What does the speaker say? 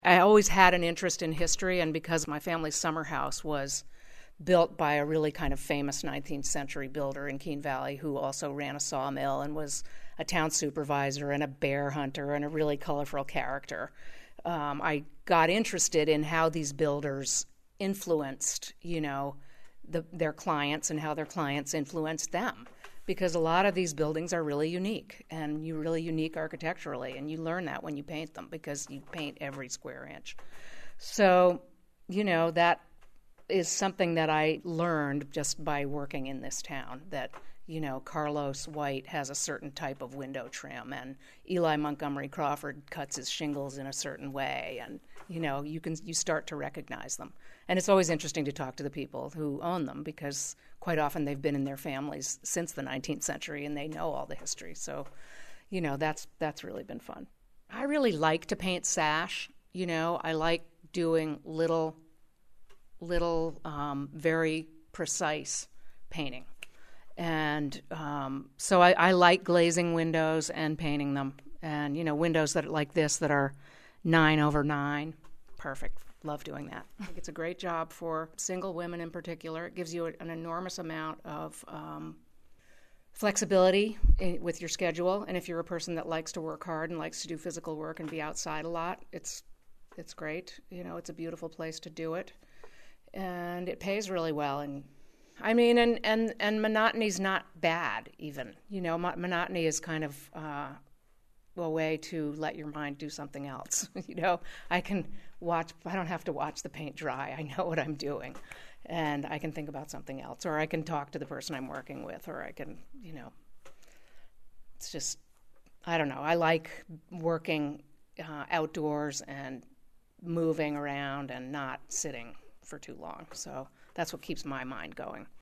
I always had an interest in history, and because my family's summer house was built by a really kind of famous 19th century builder in Keene Valley who also ran a sawmill and was a town supervisor and a bear hunter and a really colorful character. I got interested in how these builders influenced, their clients and how their clients influenced them. Because a lot of these buildings are really unique, and you're really unique architecturally, and you learn that when you paint them because you paint every square inch. So, that is something that I learned just by working in this town, that Carlos White has a certain type of window trim, and Eli Montgomery Crawford cuts his shingles in a certain way, and you start to recognize them. And it's always interesting to talk to the people who own them because quite often they've been in their families since the 19th century and they know all the history. So, that's really been fun. I really like to paint sash. I like doing little, very precise painting. And so I like glazing windows and painting them. And, windows that like this that are 9/9, perfect. Love doing that. I think it's a great job for single women in particular. It gives you an enormous amount of flexibility with your schedule. And if you're a person that likes to work hard and likes to do physical work and be outside a lot, it's great. It's a beautiful place to do it. And it pays really well. And monotony's not bad even. Monotony is kind of a way to let your mind do something else. I don't have to watch the paint dry. I know what I'm doing. And I can think about something else, or I can talk to the person I'm working with, or I can, it's just, I don't know. I like working outdoors and moving around and not sitting for too long. So that's what keeps my mind going.